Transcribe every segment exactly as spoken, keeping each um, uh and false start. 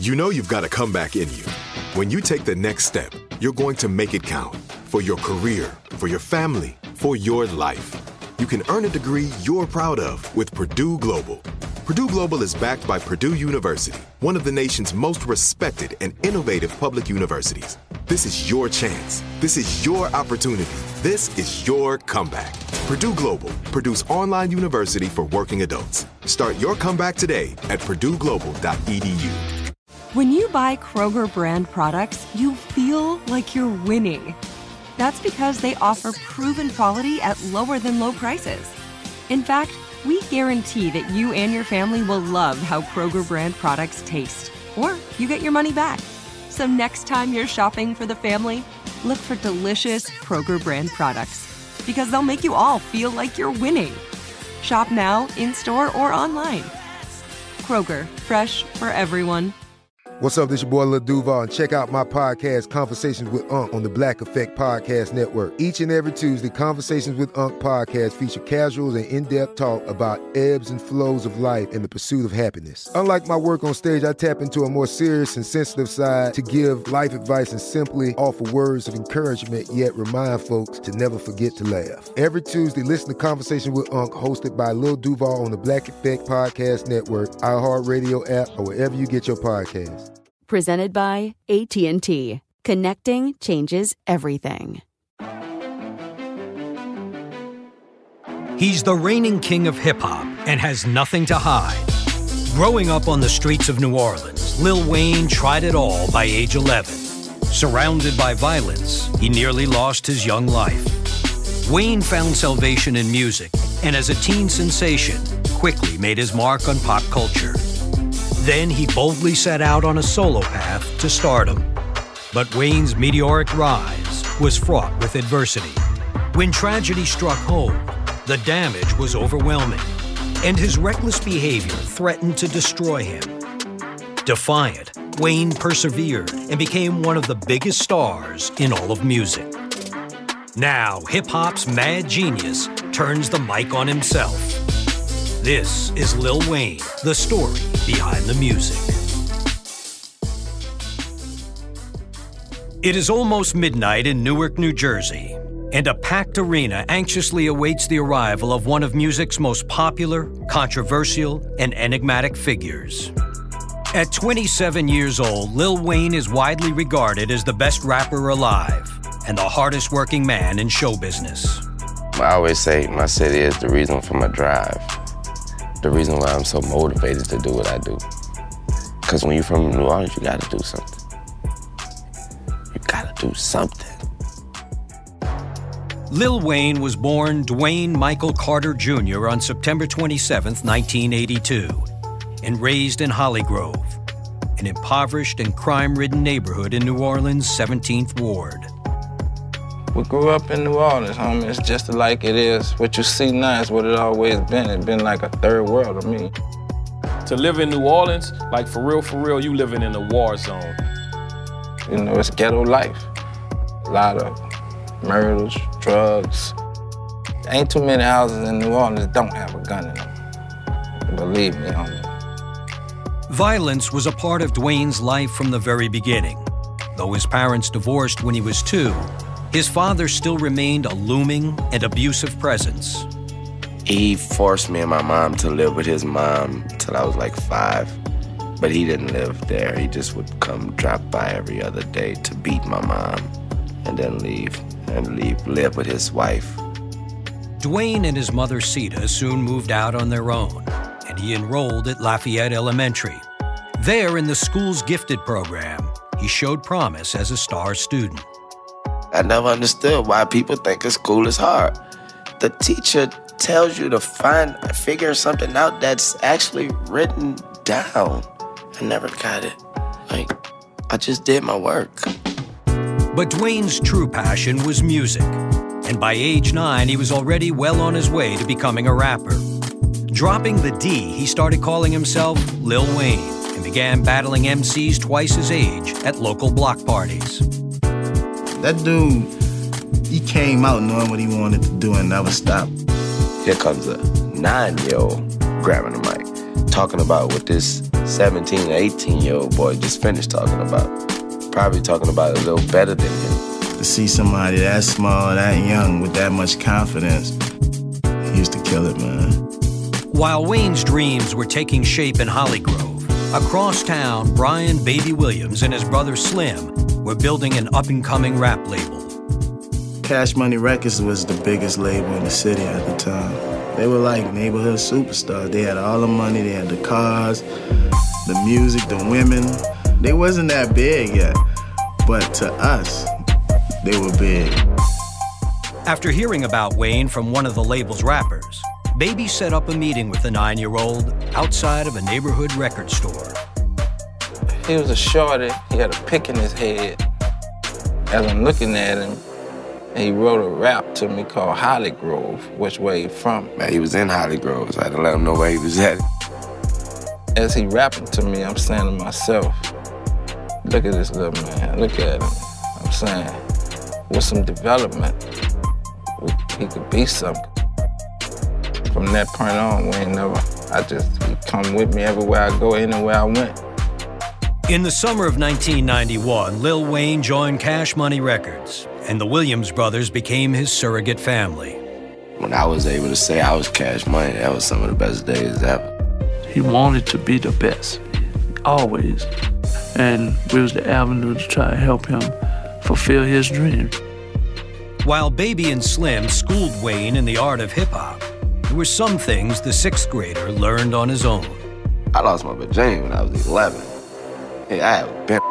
You know you've got a comeback in you. When you take the next step, you're going to make it count. For your career, for your family, for your life. You can earn a degree you're proud of with Purdue Global. Purdue Global is backed by Purdue University, one of the nation's most respected and innovative public universities. This is your chance. This is your opportunity. This is your comeback. Purdue Global, Purdue's online university for working adults. Start your comeback today at purdue global dot e d u. When you buy Kroger brand products, you feel like you're winning. That's because they offer proven quality at lower than low prices. In fact, we guarantee that you and your family will love how Kroger brand products taste, or you get your money back. So next time you're shopping for the family, look for delicious Kroger brand products, because they'll make you all feel like you're winning. Shop now, in-store, or online. Kroger, fresh for everyone. What's up, this your boy Lil Duval, and check out my podcast, Conversations with Unc, on the Black Effect Podcast Network. Each and every Tuesday, Conversations with Unc podcast feature casuals and in-depth talk about ebbs and flows of life and the pursuit of happiness. Unlike my work on stage, I tap into a more serious and sensitive side to give life advice and simply offer words of encouragement, yet remind folks to never forget to laugh. Every Tuesday, listen to Conversations with Unc, hosted by Lil Duval on the Black Effect Podcast Network, iHeartRadio app, or wherever you get your podcasts. Presented by A T and T. Connecting changes everything. He's the reigning king of hip-hop and has nothing to hide. Growing up on the streets of New Orleans, Lil Wayne tried it all by age eleven. Surrounded by violence, he nearly lost his young life. Wayne found salvation in music, and as a teen sensation, quickly made his mark on pop culture. Then he boldly set out on a solo path to stardom. But Wayne's meteoric rise was fraught with adversity. When tragedy struck home, the damage was overwhelming, and his reckless behavior threatened to destroy him. Defiant, Wayne persevered and became one of the biggest stars in all of music. Now, hip-hop's mad genius turns the mic on himself. This is Lil Wayne, the story behind the music. It is almost midnight in Newark, New Jersey, and a packed arena anxiously awaits the arrival of one of music's most popular, controversial, and enigmatic figures. At twenty-seven years old, Lil Wayne is widely regarded as the best rapper alive and the hardest working man in show business. I always say my city is the reason for my drive. The reason why I'm so motivated to do what I do. Because when you're from New Orleans, you gotta do something. You gotta do something. Lil Wayne was born Dwayne Michael Carter Junior on September twenty-seventh, nineteen eighty-two, and raised in Hollygrove, an impoverished and crime-ridden neighborhood in New Orleans' seventeenth Ward. We grew up in New Orleans, homie. It's just like it is. What you see now is what it always been. It's been like a third world to me. To live in New Orleans, like for real, for real, you living in a war zone. You know, it's ghetto life. A lot of murders, drugs. Ain't too many houses in New Orleans that don't have a gun in them. Believe me, homie. Violence was a part of Dwayne's life from the very beginning. Though his parents divorced when he was two, his father still remained a looming and abusive presence. He forced me and my mom to live with his mom till I was like five. But he didn't live there. He just would come drop by every other day to beat my mom and then leave and leave, live with his wife. Dwayne and his mother, Sita, soon moved out on their own, and he enrolled at Lafayette Elementary. There, in the school's gifted program, he showed promise as a star student. I never understood why people think a school is hard. The teacher tells you to find, figure something out that's actually written down. I never got it. Like, I just did my work. But Dwayne's true passion was music, and by age nine, he was already well on his way to becoming a rapper. Dropping the D, he started calling himself Lil Wayne and began battling M Cs twice his age at local block parties. That dude, he came out knowing what he wanted to do and never stopped. Here comes a nine-year-old grabbing the mic, talking about what this seventeen, eighteen-year-old boy just finished talking about. Probably talking about it a little better than him. To see somebody that small, that young, with that much confidence, he used to kill it, man. While Wayne's dreams were taking shape in Hollygrove, across town, Brian Baby Williams and his brother Slim were building an up-and-coming rap label. Cash Money Records was the biggest label in the city at the time. They were like neighborhood superstars. They had all the money, they had the cars, the music, the women. They wasn't that big yet, but to us, they were big. After hearing about Wayne from one of the label's rappers, Baby set up a meeting with the nine-year-old outside of a neighborhood record store. He was a shorty. He had a pick in his head. As I'm looking at him, he wrote a rap to me called Hollygrove, which where he from. Man, he was in Hollygrove, so I had to let him know where he was at. As he rapping to me, I'm saying to myself, look at this little man, look at him. I'm saying, with some development, he could be something. From that point on, we ain't never, I just, he come with me everywhere I go, anywhere I went. In the summer of nineteen ninety-one, Lil Wayne joined Cash Money Records, and the Williams brothers became his surrogate family. When I was able to say I was Cash Money, that was some of the best days ever. He wanted to be the best, always. And we was the avenue to try to help him fulfill his dream. While Baby and Slim schooled Wayne in the art of hip-hop, there were some things the sixth grader learned on his own. I lost my virginity when I was eleven. Yeah, I have been.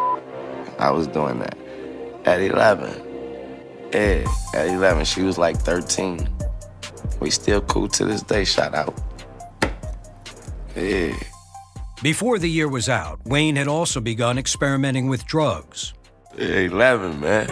I was doing that at eleven. Yeah, at eleven, she was like thirteen. We still cool to this day, shout out. Yeah. Before the year was out, Wayne had also begun experimenting with drugs. Yeah, eleven, man.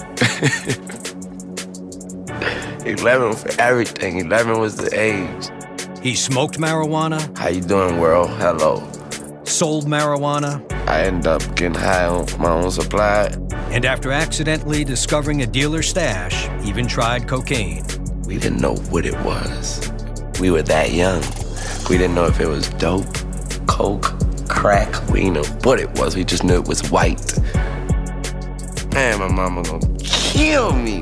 eleven for everything. eleven was the age. He smoked marijuana. How you doing, world? Hello. Sold marijuana. I ended up getting high on my own supply. And after accidentally discovering a dealer's stash, even tried cocaine. We didn't know what it was. We were that young. We didn't know if it was dope, coke, crack. We didn't know what it was. We just knew it was white. Man, my mama gonna kill me.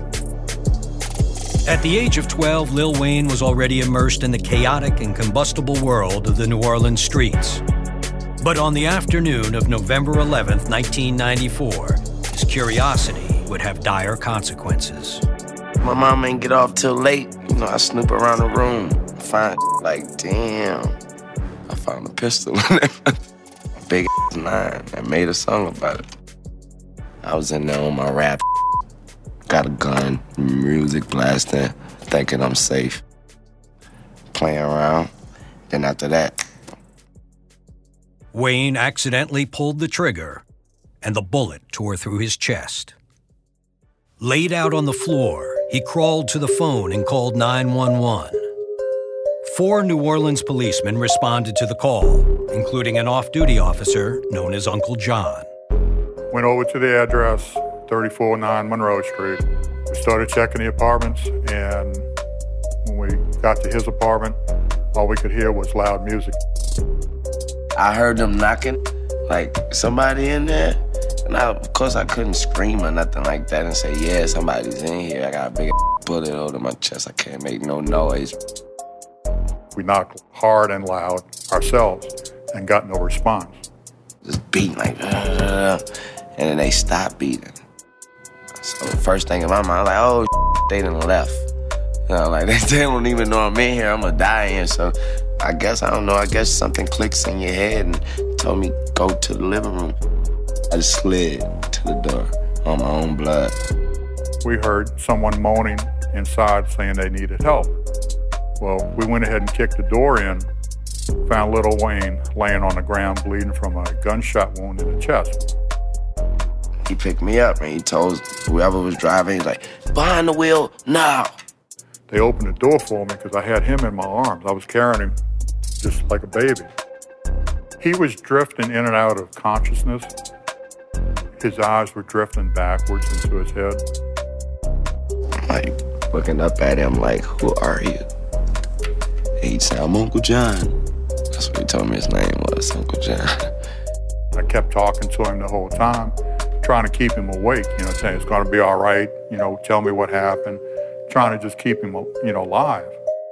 At the age of twelve, Lil Wayne was already immersed in the chaotic and combustible world of the New Orleans streets. But on the afternoon of November eleventh, nineteen ninety-four, his curiosity would have dire consequences. My mom ain't get off till late. You know, I snoop around the room, find like, damn, I found a pistol in there. Big ass nine. I made a song about it. I was in there on my rap. Got a gun, music blasting, thinking I'm safe. Playing around. Then after that, Wayne accidentally pulled the trigger, and the bullet tore through his chest. Laid out on the floor, he crawled to the phone and called nine one one. Four New Orleans policemen responded to the call, including an off-duty officer known as Uncle John. Went over to the address, thirty-four oh nine Monroe Street. We started checking the apartments, and when we got to his apartment, all we could hear was loud music. I heard them knocking, like somebody in there. And I, of course, I couldn't scream or nothing like that and say, yeah, somebody's in here. I got a big bullet over my chest. I can't make no noise. We knocked hard and loud ourselves and got no response. Just beating like, uh, and then they stopped beating. So the first thing in my mind, like, oh, they done left. You know, like, they, they don't even know I'm in here. I'm gonna die in. So I guess, I don't know, I guess something clicks in your head and told me go to the living room. I just slid to the door on my own blood. We heard someone moaning inside saying they needed help. Well, we went ahead and kicked the door in, found Lil Wayne laying on the ground bleeding from a gunshot wound in the chest. He picked me up and he told whoever was driving, he's like, behind the wheel, now. They opened the door for me because I had him in my arms. I was carrying him just like a baby. He was drifting in and out of consciousness. His eyes were drifting backwards into his head. Like, looking up at him like, who are you? And he'd say, I'm Uncle John. I That's what he told me his name was, Uncle John. I kept talking to him the whole time, trying to keep him awake, you know, saying it's going to be all right, you know, tell me what happened, trying to just keep him, you know, alive.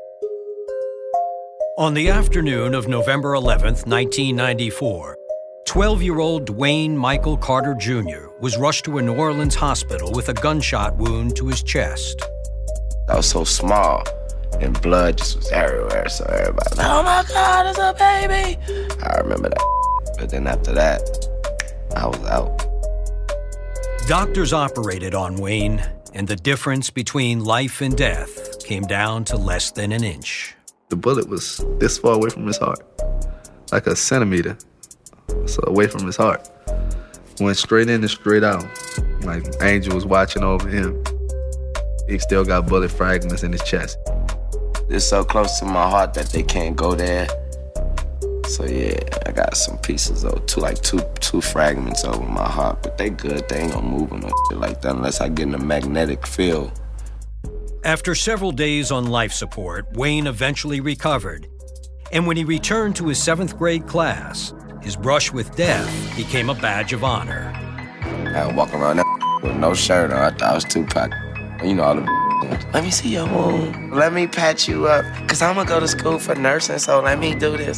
On the afternoon of November eleventh, nineteen ninety-four, twelve-year-old Dwayne Michael Carter Junior was rushed to a New Orleans hospital with a gunshot wound to his chest. I was so small, and blood just was everywhere, so everybody was like, oh my God, it's a baby! I remember that, but then after that, I was out. Doctors operated on Wayne, and the difference between life and death came down to less than an inch. The bullet was this far away from his heart, like a centimeter, so away from his heart. Went straight in and straight out, like Angel was watching over him. He still got bullet fragments in his chest. It's so close to my heart that they can't go there. So yeah, I got some pieces of two, like two, two fragments over my heart, but they good. They ain't gonna move or no shit like that unless I get in a magnetic field. After several days on life support, Wayne eventually recovered. And when he returned to his seventh grade class, his brush with death became a badge of honor. I was walking around that with no shirt on. I thought I was Tupac. You know, all the let me see your wound. Let me patch you up, because I'm going to go to school for nursing, so let me do this.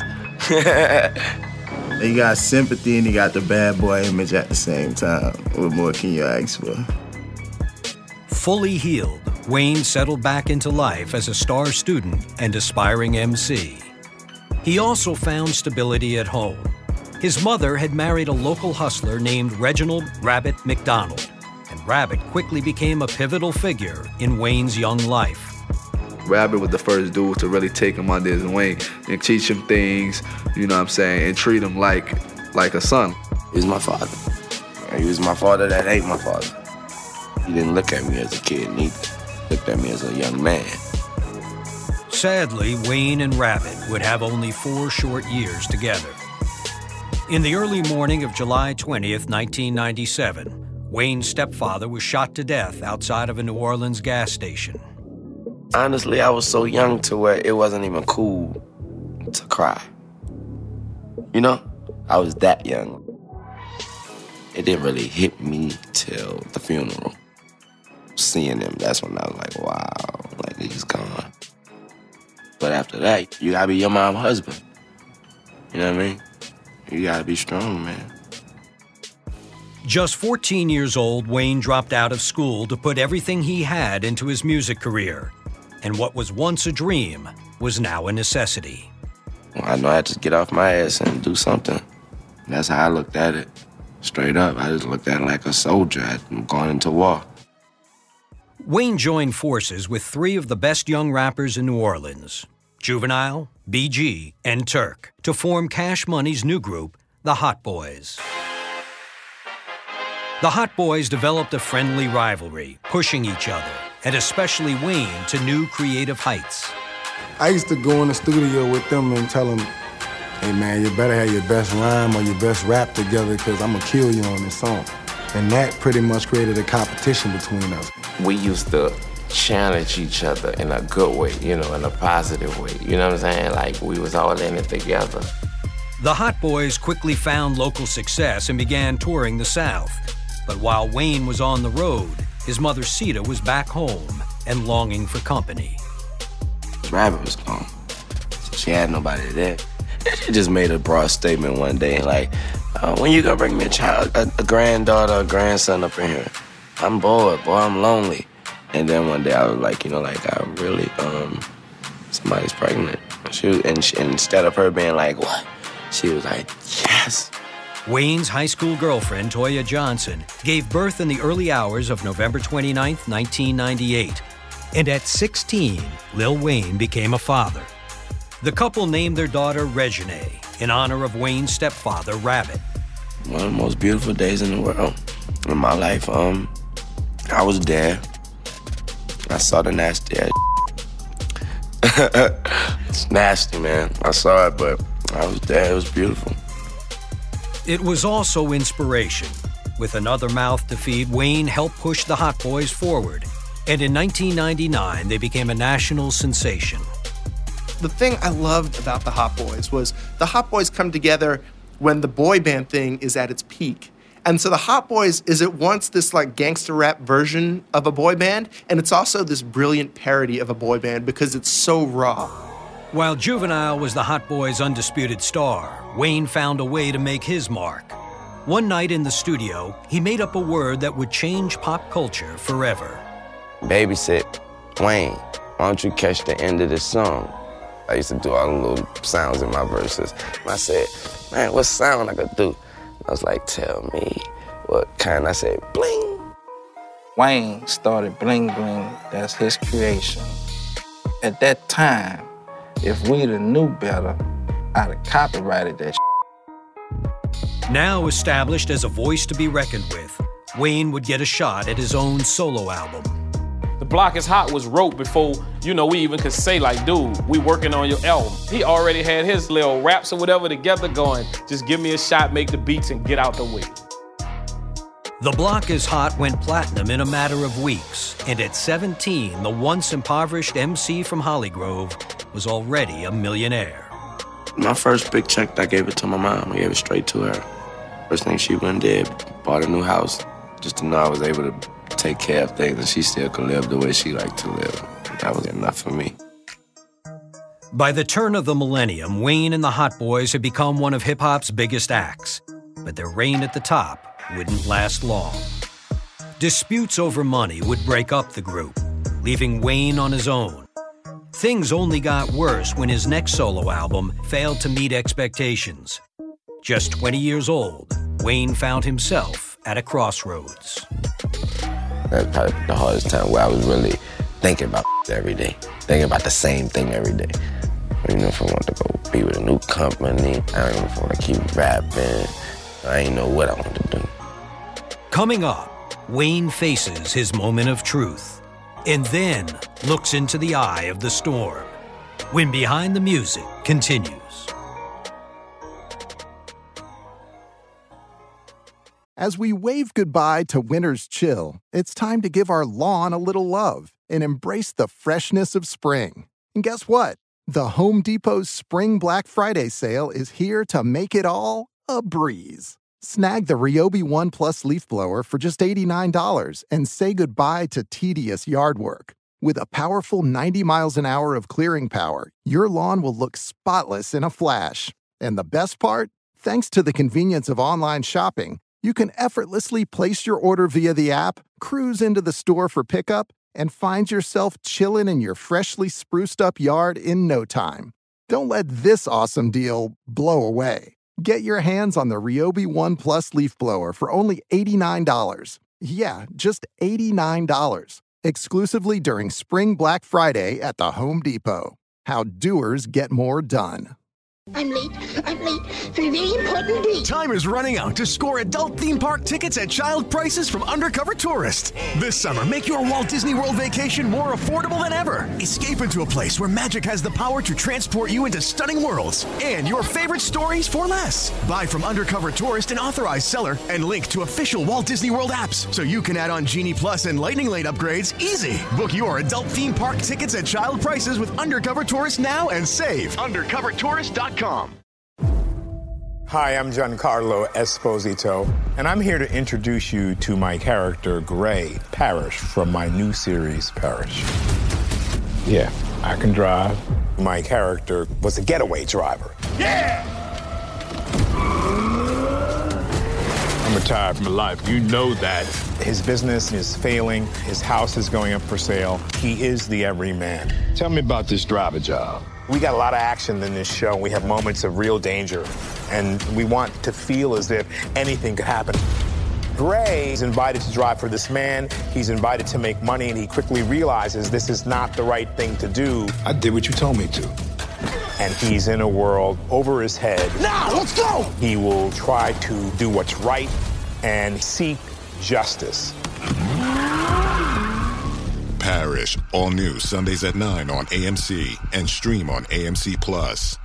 You got sympathy and you got the bad boy image at the same time. What more can you ask for? Fully healed, Wayne settled back into life as a star student and aspiring M C. He also found stability at home. His mother had married a local hustler named Reginald Rabbit McDonald, and Rabbit quickly became a pivotal figure in Wayne's young life. Rabbit was the first dude to really take him under his wing and teach him things, you know what I'm saying, and treat him like like a son. He was my father. He was my father that ate my father. He didn't look at me as a kid neither. He looked at me as a young man. Sadly, Wayne and Rabbit would have only four short years together. In the early morning of July twentieth, nineteen ninety-seven, Wayne's stepfather was shot to death outside of a New Orleans gas station. Honestly, I was so young to where it wasn't even cool to cry. You know? I was that young. It didn't really hit me till the funeral. Seeing him, that's when I was like, wow, like he's gone. But after that, you gotta be your mom's husband. You know what I mean? You gotta be strong, man. Just fourteen years old, Wayne dropped out of school to put everything he had into his music career. And what was once a dream was now a necessity. I know I had to get off my ass and do something. That's how I looked at it. Straight up, I just looked at it like a soldier. I'd gone into war. Wayne joined forces with three of the best young rappers in New Orleans, Juvenile, B G, and Turk, to form Cash Money's new group, the Hot Boys. The Hot Boys developed a friendly rivalry, pushing each other, and especially Wayne, to new creative heights. I used to go in the studio with them and tell them, hey man, you better have your best rhyme or your best rap together because I'm gonna kill you on this song. And that pretty much created a competition between us. We used to challenge each other in a good way, you know, in a positive way. You know what I'm saying? Like, we was all in it together. The Hot Boys quickly found local success and began touring the South. But while Wayne was on the road, his mother Sita was back home and longing for company. Rabbit was gone, so she had nobody there. And she just made a broad statement one day, like, uh, when you gonna bring me a child, a, a granddaughter, a grandson up in here? I'm bored, boy, I'm lonely. And then one day I was like, you know, like, I really, um, somebody's pregnant. She was, and, she, and instead of her being like, what? She was like, yes. Wayne's high school girlfriend, Toya Johnson, gave birth in the early hours of November twenty-ninth, nineteen ninety-eight. And at sixteen, Lil Wayne became a father. The couple named their daughter Reginae in honor of Wayne's stepfather, Rabbit. One of the most beautiful days in the world. In my life, um, I was there. I saw the nasty ass. It's nasty, man. I saw it, but I was there. It was beautiful. It was also inspiration. With another mouth to feed, Wayne helped push the Hot Boys forward. And in nineteen ninety-nine, they became a national sensation. The thing I loved about the Hot Boys was the Hot Boys come together when the boy band thing is at its peak. And so the Hot Boys is at once this like gangster rap version of a boy band, and it's also this brilliant parody of a boy band because it's so raw. While Juvenile was the Hot Boys' undisputed star, Wayne found a way to make his mark. One night in the studio, he made up a word that would change pop culture forever. Baby said, Wayne, why don't you catch the end of this song? I used to do all the little sounds in my verses. And I said, man, what sound I could do? I was like, tell me what kind. I said, bling. Wayne started Bling Bling. That's his creation. At that time, if we'd have knew better, I'd have copyrighted that shit. Now established as a voice to be reckoned with, Wayne would get a shot at his own solo album. The Block is Hot was wrote before, you know, we even could say like, dude, we working on your album. He already had his little raps or whatever together going. Just give me a shot, make the beats, and get out the way. The Block is Hot went platinum in a matter of weeks, and at seventeen, the once impoverished M C from Hollygrove was already a millionaire. My first big check, I gave it to my mom. I gave it straight to her. First thing she went and did, bought a new house, just to know I was able to take care of things and she still could live the way she liked to live. That was enough for me. By the turn of the millennium, Wayne and the Hot Boys had become one of hip-hop's biggest acts, but their reign at the top wouldn't last long. Disputes over money would break up the group, leaving Wayne on his own. Things only got worse when his next solo album failed to meet expectations. Just twenty years old, Wayne found himself at a crossroads. That's probably the hardest time where I was really thinking about every day, thinking about the same thing every day. I don't know if I want to go be with a new company. I don't know if I want to keep rapping. I ain't know what I want to do. Coming up, Wayne faces his moment of truth and then looks into the eye of the storm when Behind the Music continues. As we wave goodbye to winter's chill, it's time to give our lawn a little love and embrace the freshness of spring. And guess what? The Home Depot's Spring Black Friday sale is here to make it all a breeze. Snag the Ryobi One Plus leaf blower for just eighty-nine dollars and say goodbye to tedious yard work. With a powerful ninety miles an hour of clearing power, your lawn will look spotless in a flash. And the best part? Thanks to the convenience of online shopping, you can effortlessly place your order via the app, cruise into the store for pickup, and find yourself chilling in your freshly spruced up yard in no time. Don't let this awesome deal blow away. Get your hands on the Ryobi One Plus leaf blower for only eighty-nine dollars. Yeah, just eighty-nine dollars. Exclusively during Spring Black Friday at the Home Depot. How doers get more done. I'm late. I'm late for a very important date. Time is running out to score adult theme park tickets at child prices from Undercover Tourist. This summer, make your Walt Disney World vacation more affordable than ever. Escape into a place where magic has the power to transport you into stunning worlds and your favorite stories for less. Buy from Undercover Tourist, an authorized seller, and link to official Walt Disney World apps so you can add on Genie Plus and Lightning Lane upgrades easy. Book your adult theme park tickets at child prices with Undercover Tourist now and save. undercover tourist dot com. Hi, I'm Giancarlo Esposito, and I'm here to introduce you to my character, Gray Parrish, from my new series, Parrish. Yeah, I can drive. My character was a getaway driver. Yeah! I'm retired from life. You know that. His business is failing. His house is going up for sale. He is the everyman. Tell me about this driver job. We got a lot of action in this show. We have moments of real danger, and we want to feel as if anything could happen. Gray is invited to drive for this man. He's invited to make money, and he quickly realizes this is not the right thing to do. I did what you told me to. And he's in a world over his head. Now, let's go! He will try to do what's right and seek justice. Parrish, all new Sundays at nine on A M C and stream on A M C Plus.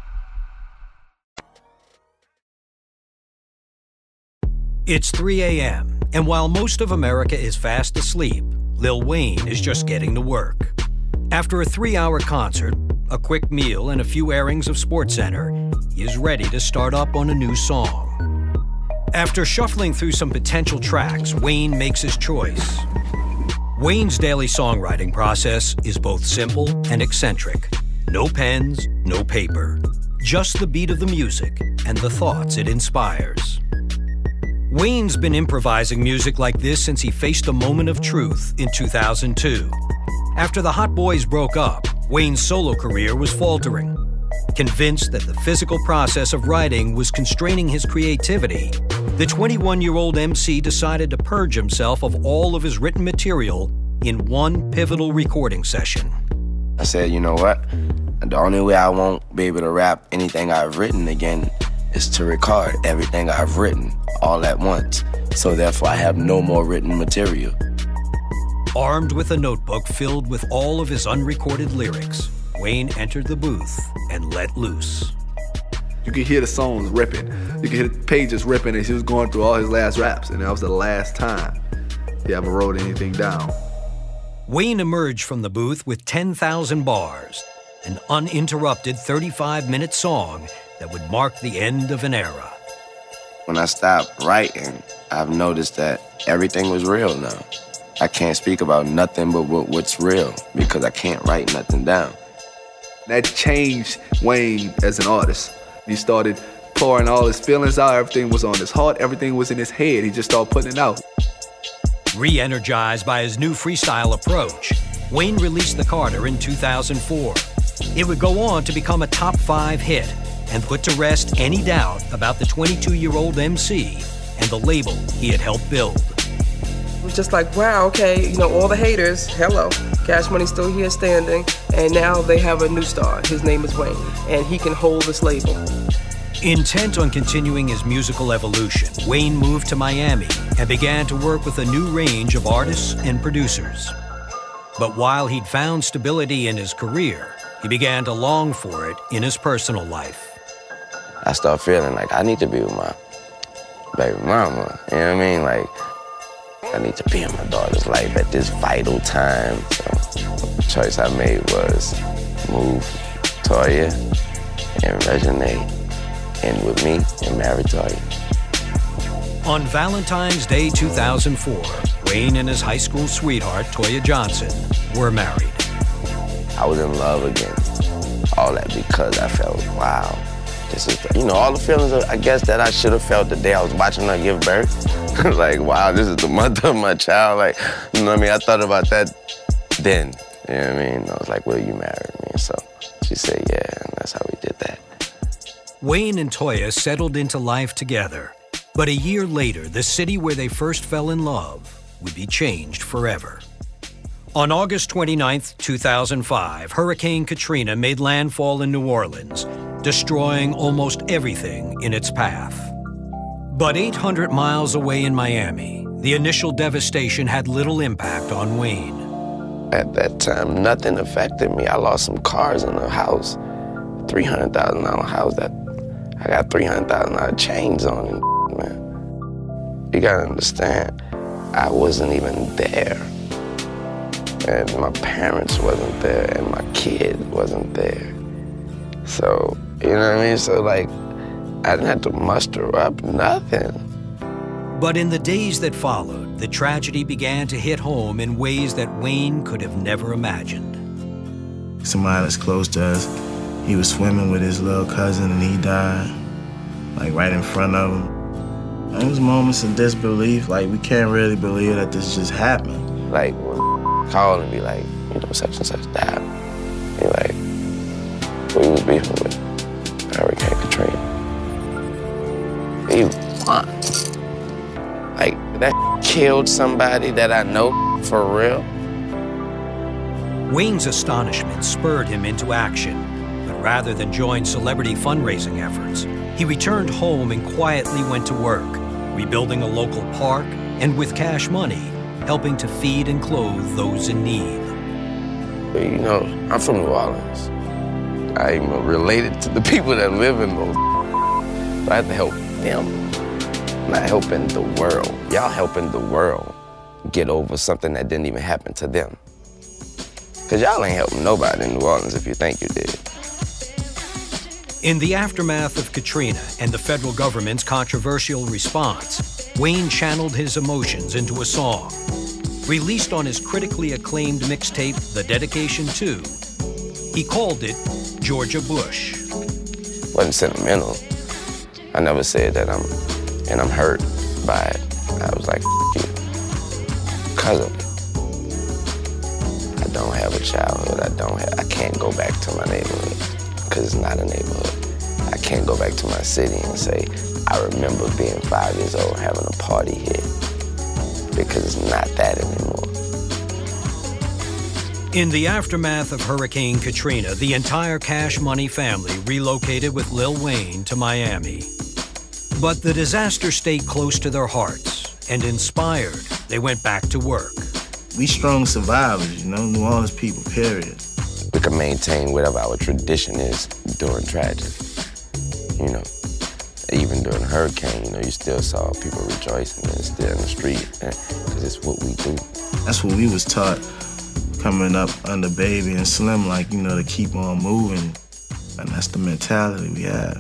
It's three a.m., and while most of America is fast asleep, Lil Wayne is just getting to work. After a three-hour concert, a quick meal, and a few airings of SportsCenter, he is ready to start up on a new song. After shuffling through some potential tracks, Wayne makes his choice. Wayne's daily songwriting process is both simple and eccentric. No pens, no paper. Just the beat of the music and the thoughts it inspires. Wayne's been improvising music like this since he faced a moment of truth in two thousand two. After the Hot Boys broke up, Wayne's solo career was faltering. Convinced that the physical process of writing was constraining his creativity, the twenty-one-year-old M C decided to purge himself of all of his written material in one pivotal recording session. I said, you know what? The only way I won't be able to rap anything I've written again is to record everything I've written all at once. So therefore, I have no more written material. Armed with a notebook filled with all of his unrecorded lyrics, Wayne entered the booth and let loose. You could hear the songs ripping. You could hear the pages ripping as he was going through all his last raps, and that was the last time he ever wrote anything down. Wayne emerged from the booth with ten thousand bars, an uninterrupted thirty-five minute song that would mark the end of an era. When I stopped writing, I've noticed that everything was real now. I can't speak about nothing but what's real because I can't write nothing down. That changed Wayne as an artist. He started pouring all his feelings out. Everything was on his heart. Everything was in his head. He just started putting it out. Re-energized by his new freestyle approach, Wayne released The Carter in two thousand four. It would go on to become a top five hit and put to rest any doubt about the twenty-two-year-old M C and the label he had helped build. It was just like, wow, okay, you know, all the haters, hello. Cash Money's still here standing, and now they have a new star. His name is Wayne, and he can hold this label. Intent on continuing his musical evolution, Wayne moved to Miami and began to work with a new range of artists and producers. But while he'd found stability in his career, he began to long for it in his personal life. I started feeling like I need to be with my baby mama, you know what I mean? Like, I need to be in my daughter's life at this vital time. So the choice I made was move Toya and Reginae in with me and marry Toya. On Valentine's Day two thousand four, Wayne and his high school sweetheart, Toya Johnson, were married. I was in love again. All that because I felt, wow, this is, the, you know, all the feelings, of, I guess, that I should have felt the day I was watching her give birth. Like, wow, this is the mother of my child. Like, you know what I mean? I thought about that then, you know what I mean? I was like, will you marry me? So she said, yeah, and that's how we did that. Wayne and Toya settled into life together. But a year later, the city where they first fell in love would be changed forever. On August twenty-ninth, two thousand five, Hurricane Katrina made landfall in New Orleans, destroying almost everything in its path. But eight hundred miles away in Miami, the initial devastation had little impact on Wayne. At that time, nothing affected me. I lost some cars in a house, three hundred thousand dollars house that I got three hundred thousand dollars chains on it, man. You gotta understand, I wasn't even there. And my parents wasn't there, and my kid wasn't there. So, you know what I mean? So, like, I didn't have to muster up nothing. But in the days that followed, the tragedy began to hit home in ways that Wayne could have never imagined. Somebody that's close to us, he was swimming with his little cousin and he died, like right in front of him. And it was moments of disbelief, like we can't really believe that this just happened. Like when call and be like, you know, such and such died. He like, who he was beefing with? Hurricane Katrina. He won. Like, that killed somebody that I know for real. Wayne's astonishment spurred him into action, but rather than join celebrity fundraising efforts, he returned home and quietly went to work, rebuilding a local park and with Cash Money, helping to feed and clothe those in need. You know, I'm from New Orleans. I'm related to the people that live in those. So I have to help them, not helping the world. Y'all helping the world get over something that didn't even happen to them. Because y'all ain't helping nobody in New Orleans if you think you did. In the aftermath of Katrina and the federal government's controversial response, Wayne channeled his emotions into a song. Released on his critically acclaimed mixtape, The Dedication to, he called it Georgia Bush. Wasn't sentimental. I never said that I'm, and I'm hurt by it. I was like, F you, because of it. I don't have a childhood. I don't have, I can't go back to my neighborhood because it's not a neighborhood. I can't go back to my city and say, I remember being five years old having a party here, because it's not that anymore. In the aftermath of Hurricane Katrina, the entire Cash Money family relocated with Lil Wayne to Miami. But the disaster stayed close to their hearts, and inspired, they went back to work. We strong survivors, you know, New Orleans people, period. We can maintain whatever our tradition is during tragedy. You know, even during a hurricane, you know, you still saw people rejoicing and still in the street, because it's what we do. That's what we was taught coming up under Baby and Slim, like, you know, to keep on moving. And that's the mentality we had.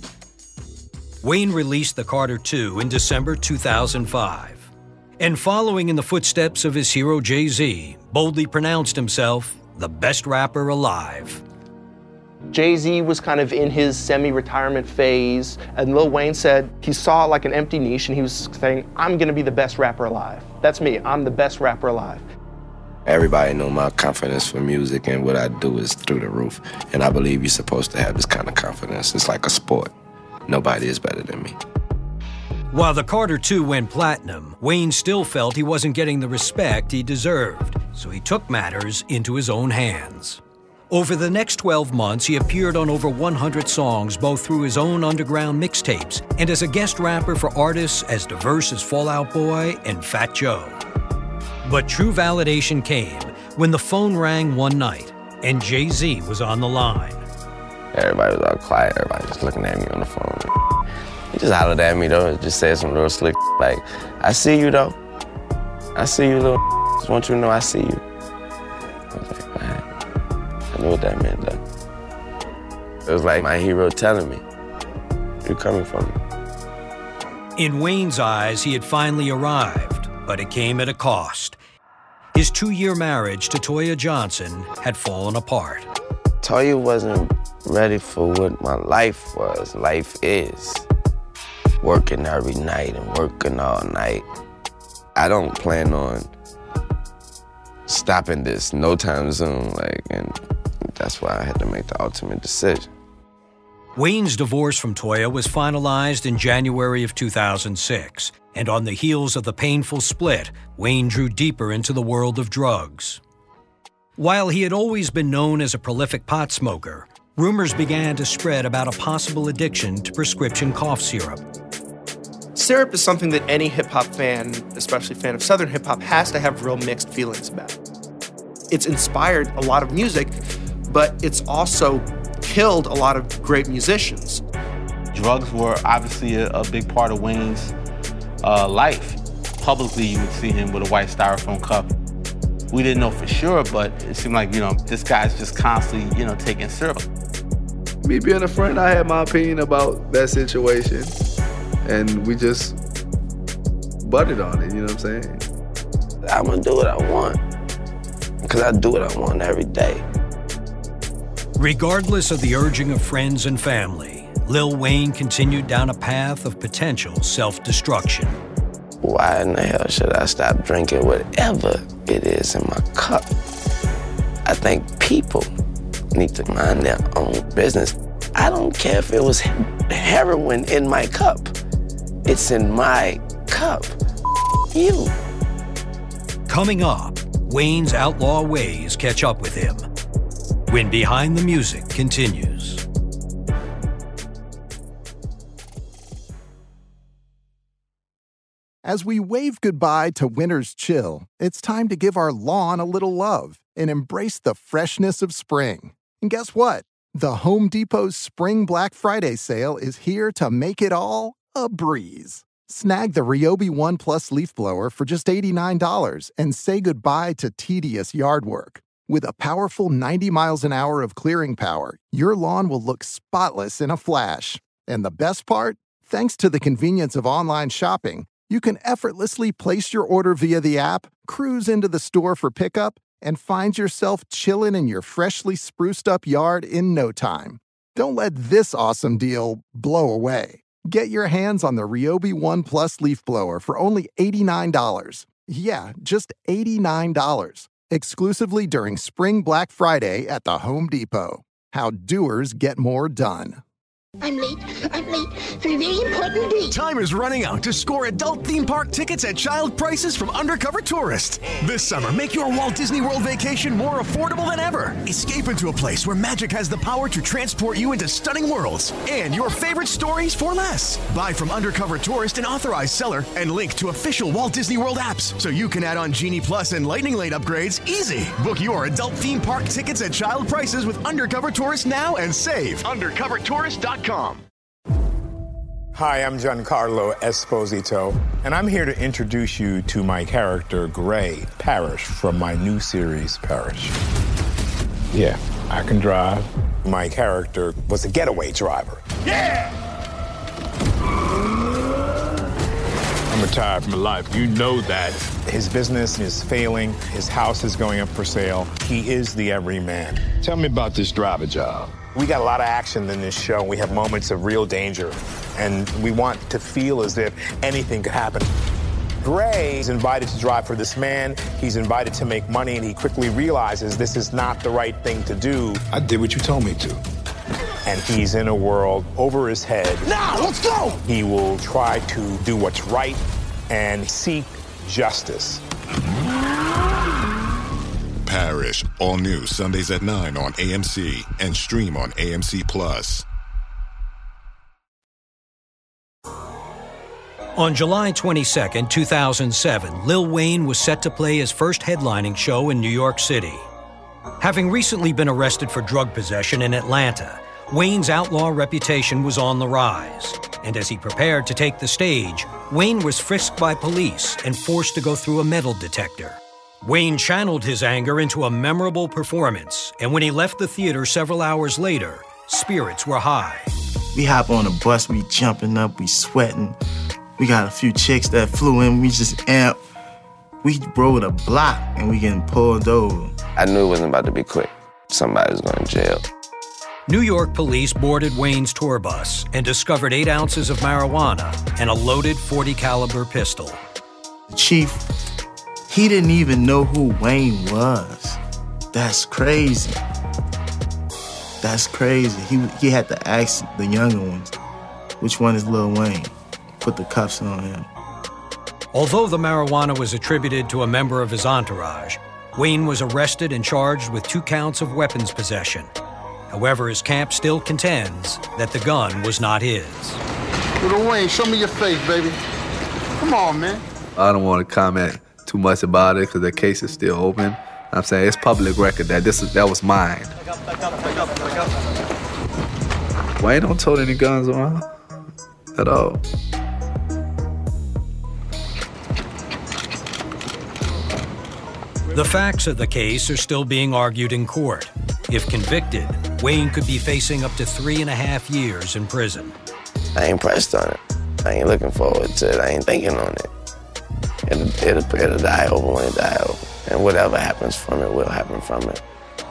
Wayne released The Carter two in December two thousand five. And following in the footsteps of his hero Jay-Z, boldly pronounced himself the best rapper alive. Jay-Z was kind of in his semi-retirement phase, and Lil Wayne said he saw like an empty niche, and he was saying, I'm gonna be the best rapper alive. That's me, I'm the best rapper alive. Everybody know my confidence for music, and what I do is through the roof. And I believe you're supposed to have this kind of confidence. It's like a sport. Nobody is better than me. While The Carter two went platinum, Wayne still felt he wasn't getting the respect he deserved, so he took matters into his own hands. Over the next twelve months, he appeared on over one hundred songs, both through his own underground mixtapes and as a guest rapper for artists as diverse as Fall Out Boy and Fat Joe. But true validation came when the phone rang one night and Jay-Z was on the line. Everybody was all quiet, everybody just looking at me on the phone. He just hollered at me though, just said some real slick like, I see you though. I see you, little just want you to know I see you. I was like, all right. I knew what that meant though. It was like my hero telling me, you're coming for me. In Wayne's eyes, he had finally arrived, but it came at a cost. His two-year marriage to Toya Johnson had fallen apart. Toya wasn't ready for what my life was, life is. Working every night and working all night. I don't plan on stopping this no time soon, like, and that's why I had to make the ultimate decision. Wayne's divorce from Toya was finalized in January of two thousand six, and on the heels of the painful split, Wayne drew deeper into the world of drugs. While he had always been known as a prolific pot smoker, rumors began to spread about a possible addiction to prescription cough syrup. Syrup is something that any hip-hop fan, especially a fan of Southern hip-hop, has to have real mixed feelings about. It's inspired a lot of music, but it's also killed a lot of great musicians. Drugs were obviously a, a big part of Wayne's uh, life. Publicly, you would see him with a white styrofoam cup. We didn't know for sure, but it seemed like, you know, this guy's just constantly, you know, taking syrup. Me being a friend, I had my opinion about that situation, and we just butted on it, you know what I'm saying? I'm gonna do what I want, because I do what I want every day. Regardless of the urging of friends and family, Lil Wayne continued down a path of potential self-destruction. Why in the hell should I stop drinking whatever it is in my cup? I think people need to mind their own business. I don't care if it was heroin in my cup. It's in my cup. You. Coming up, Wayne's outlaw ways catch up with him. When Behind the Music continues. As we wave goodbye to winter's chill, it's time to give our lawn a little love and embrace the freshness of spring. And guess what? The Home Depot's Spring Black Friday sale is here to make it all a breeze. Snag the Ryobi One Plus leaf blower for just eighty-nine dollars and say goodbye to tedious yard work. With a powerful ninety miles an hour of clearing power, your lawn will look spotless in a flash. And the best part? Thanks to the convenience of online shopping, you can effortlessly place your order via the app, cruise into the store for pickup, and find yourself chilling in your freshly spruced up yard in no time. Don't let this awesome deal blow away. Get your hands on the Ryobi One Plus leaf blower for only eighty-nine dollars. Yeah, just eighty-nine dollars. Exclusively during Spring Black Friday at the Home Depot. How doers get more done. I'm late. I'm late for a very important date. Time is running out to score adult theme park tickets at child prices from Undercover Tourist. This summer, make your Walt Disney World vacation more affordable than ever. Escape into a place where magic has the power to transport you into stunning worlds and your favorite stories for less. Buy from Undercover Tourist, an authorized seller, and link to official Walt Disney World apps so you can add on Genie Plus and Lightning Lane upgrades easy. Book your adult theme park tickets at child prices with Undercover Tourist now and save. undercover tourist dot com. Hi, I'm Giancarlo Esposito, and I'm here to introduce you to my character, Gray Parrish, from my new series, Parrish. Yeah, I can drive. My character was a getaway driver. Yeah! I'm retired from life. You know that. His business is failing. His house is going up for sale. He is the everyman. Tell me about this driver job. We got a lot of action in this show. We have moments of real danger, and we want to feel as if anything could happen. Gray is invited to drive for this man. He's invited to make money, and he quickly realizes this is not the right thing to do. I did what you told me to. And he's in a world over his head. Now, let's go! He will try to do what's right and seek justice. Parrish, all new Sundays at nine on A M C and stream on A M C Plus. On July twenty-second, two thousand seven, Lil Wayne was set to play his first headlining show in New York City. Having recently been arrested for drug possession in Atlanta, Wayne's outlaw reputation was on the rise. And as he prepared to take the stage, Wayne was frisked by police and forced to go through a metal detector. Wayne channeled his anger into a memorable performance, and when he left the theater several hours later, spirits were high. We hop on a bus, we jumping up, we sweating. We got a few chicks that flew in, we just amp. We rode a block and we getting pulled over. I knew it wasn't about to be quick. Somebody was going to jail. New York police boarded Wayne's tour bus and discovered eight ounces of marijuana and a loaded forty caliber pistol. The chief, he didn't even know who Wayne was. That's crazy. That's crazy. He he had to ask the younger ones, which one is Lil Wayne? Put the cuffs on him. Although the marijuana was attributed to a member of his entourage, Wayne was arrested and charged with two counts of weapons possession. However, his camp still contends that the gun was not his. Lil Wayne, show me your face, baby. Come on, man. I don't want to comment too much about it because the case is still open. I'm saying it's public record that this is that was mine. Wayne don't tote any guns around at all. The facts of the case are still being argued in court. If convicted, Wayne could be facing up to three and a half years in prison. I ain't pressed on it. I ain't looking forward to it. I ain't thinking on it. It'll, it'll, it'll die over when it die over. And whatever happens from it will happen from it.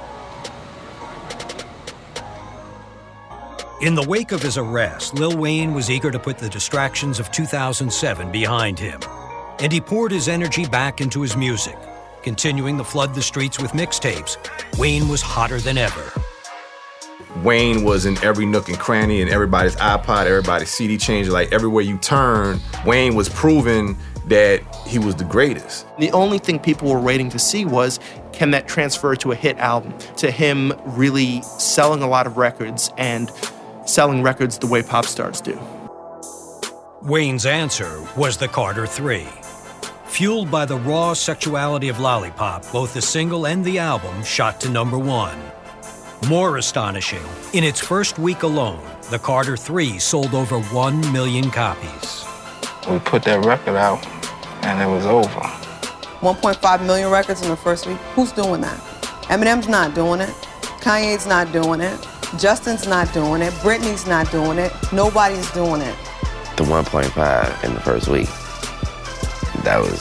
In the wake of his arrest, Lil Wayne was eager to put the distractions of two thousand seven behind him. And he poured his energy back into his music. Continuing to flood the streets with mixtapes, Wayne was hotter than ever. Wayne was in every nook and cranny, in everybody's iPod, everybody's C D changer. Like everywhere you turn, Wayne was proving that he was the greatest. The only thing people were waiting to see was, can that transfer to a hit album? To him really selling a lot of records and selling records the way pop stars do. Wayne's answer was the Carter three. Fueled by the raw sexuality of Lollipop, both the single and the album shot to number one. More astonishing, in its first week alone, the Carter three sold over one million copies. We put that record out, and it was over. one point five million records in the first week? Who's doing that? Eminem's not doing it. Kanye's not doing it. Justin's not doing it. Britney's not doing it. Nobody's doing it. The one point five in the first week, that was,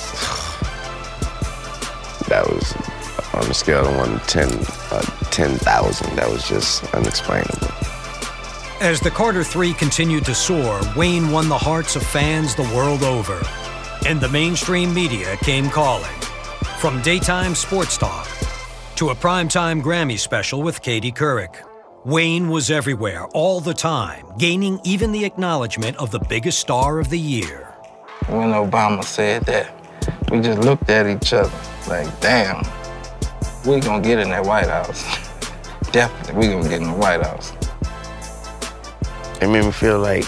that was on a scale of one to ten, uh, ten thousand, that was just unexplainable. As the Carter three continued to soar, Wayne won the hearts of fans the world over. And the mainstream media came calling. From daytime sports talk to a primetime Grammy special with Katie Couric, Wayne was everywhere, all the time, gaining even the acknowledgement of the biggest star of the year. When Obama said that, we just looked at each other like, damn, we gonna get in that White House. Definitely, we gonna get in the White House. It made me feel like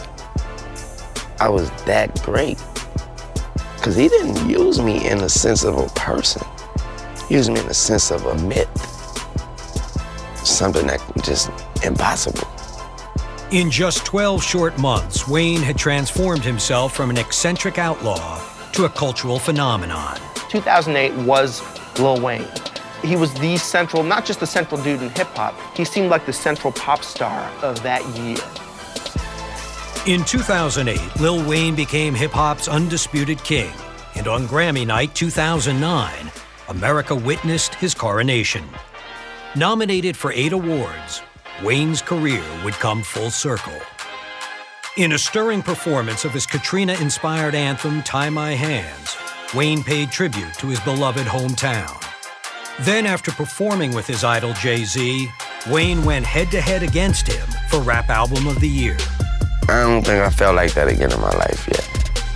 I was that great. Because he didn't use me in the sense of a person. He used me in the sense of a myth. Something that just impossible. In just twelve short months, Wayne had transformed himself from an eccentric outlaw to a cultural phenomenon. two thousand eight was Lil Wayne. He was the central, not just the central dude in hip-hop, he seemed like the central pop star of that year. In two thousand eight, Lil Wayne became hip-hop's undisputed king, and on Grammy Night two thousand nine, America witnessed his coronation. Nominated for eight awards, Wayne's career would come full circle. In a stirring performance of his Katrina-inspired anthem, Tie My Hands, Wayne paid tribute to his beloved hometown. Then, after performing with his idol Jay-Z, Wayne went head-to-head against him for Rap Album of the Year. I don't think I felt like that again in my life yet.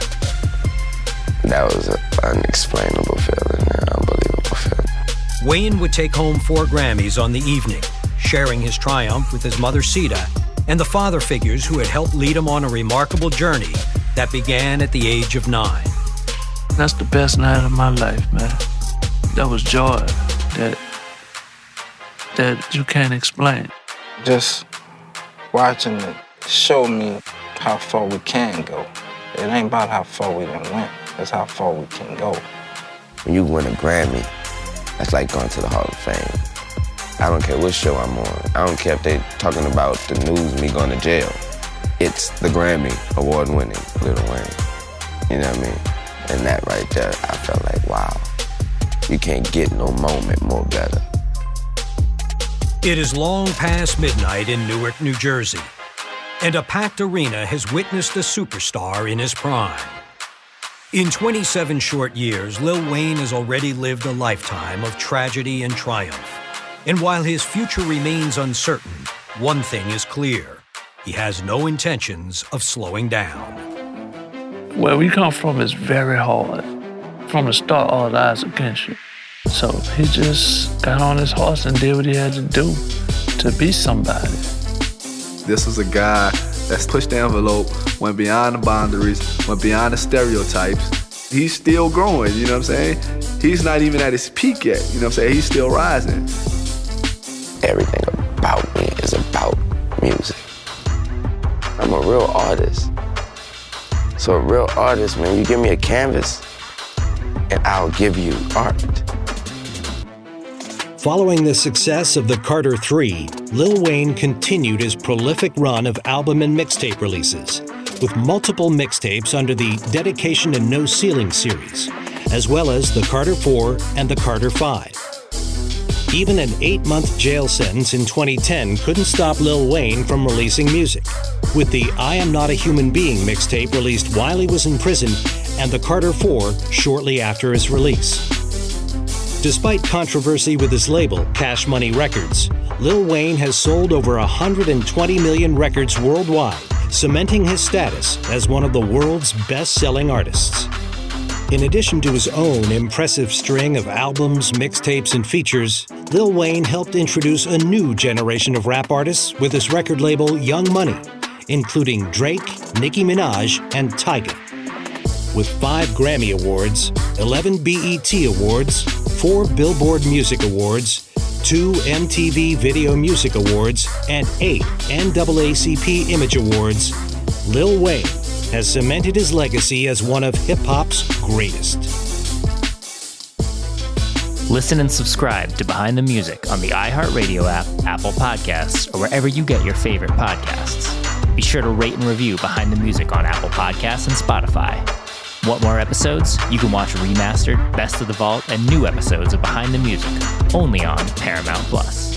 That was an unexplainable feeling, an unbelievable feeling. Wayne would take home four Grammys on the evening, sharing his triumph with his mother Sita and the father figures who had helped lead him on a remarkable journey that began at the age of nine. That's the best night of my life, man. That was joy that, that you can't explain. Just watching it show me how far we can go. It ain't about how far we done went, it's how far we can go. When you win a Grammy, that's like going to the Hall of Fame. I don't care what show I'm on. I don't care if they're talking about the news, me going to jail. It's the Grammy award-winning Lil Wayne. You know what I mean? And that right there, I felt like, wow, you can't get no moment more better. It is long past midnight in Newark, New Jersey, and a packed arena has witnessed a superstar in his prime. In twenty-seven short years, Lil Wayne has already lived a lifetime of tragedy and triumph. And while his future remains uncertain, one thing is clear. He has no intentions of slowing down. Where we come from is very hard. From the start, all eyes against you. So he just got on his horse and did what he had to do to be somebody. This was a guy that's pushed the envelope, went beyond the boundaries, went beyond the stereotypes. He's still growing, you know what I'm saying? He's not even at his peak yet, you know what I'm saying? He's still rising. Everything about me is about music. I'm a real artist. So a real artist, man, you give me a canvas and I'll give you art. Following the success of the Carter three, Lil Wayne continued his prolific run of album and mixtape releases, with multiple mixtapes under the Dedication to No Ceiling series, as well as the Carter four and the Carter five. Even an eight-month jail sentence in twenty ten couldn't stop Lil Wayne from releasing music, with the I Am Not a Human Being mixtape released while he was in prison and the Carter four shortly after his release. Despite controversy with his label, Cash Money Records, Lil Wayne has sold over one hundred twenty million records worldwide, cementing his status as one of the world's best-selling artists. In addition to his own impressive string of albums, mixtapes, and features, Lil Wayne helped introduce a new generation of rap artists with his record label Young Money, including Drake, Nicki Minaj, and Tyga. With five Grammy Awards, eleven B E T Awards, four Billboard Music Awards, two M T V Video Music Awards, and eight N double A C P Image Awards, Lil Wayne has cemented his legacy as one of hip-hop's greatest. Listen and subscribe to Behind the Music on the iHeartRadio app, Apple Podcasts, or wherever you get your favorite podcasts. Be sure to rate and review Behind the Music on Apple Podcasts and Spotify. Want more episodes? You can watch remastered, Best of the Vault, and new episodes of Behind the Music, only on Paramount Plus.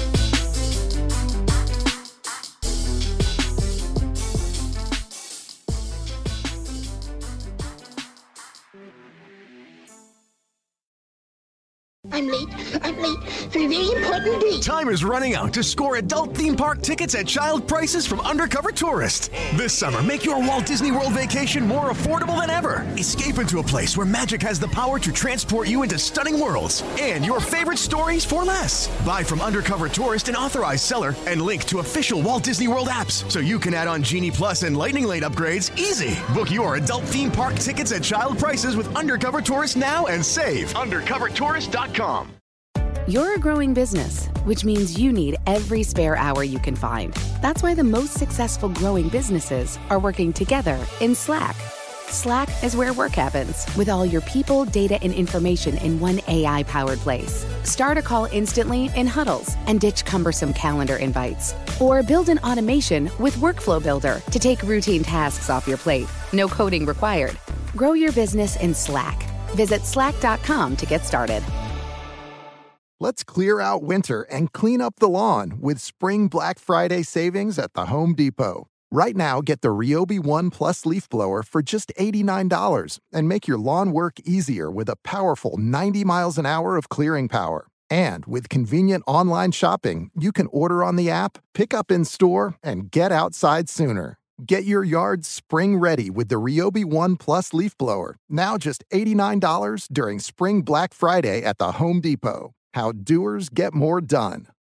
I'm late. I'm late for a very important date. Time is running out to score adult theme park tickets at child prices from Undercover Tourist. This summer, make your Walt Disney World vacation more affordable than ever. Escape into a place where magic has the power to transport you into stunning worlds and your favorite stories for less. Buy from Undercover Tourist, an authorized seller, and link to official Walt Disney World apps so you can add on Genie Plus and Lightning Lane upgrades easy. Book your adult theme park tickets at child prices with Undercover Tourist now and save. undercover tourist dot com. You're a growing business, which means you need every spare hour you can find. That's why the most successful growing businesses are working together in Slack. Slack is where work happens, with all your people, data, and information in one A I-powered place. Start a call instantly in huddles and ditch cumbersome calendar invites. Or build an automation with Workflow Builder to take routine tasks off your plate. No coding required. Grow your business in Slack. Visit slack dot com to get started. Let's clear out winter and clean up the lawn with Spring Black Friday savings at the Home Depot. Right now, get the Ryobi One Plus leaf blower for just eighty-nine dollars and make your lawn work easier with a powerful ninety miles an hour of clearing power. And with convenient online shopping, you can order on the app, pick up in store, and get outside sooner. Get your yard spring ready with the Ryobi One Plus leaf blower, now just eighty-nine dollars during Spring Black Friday at the Home Depot. How doers get more done.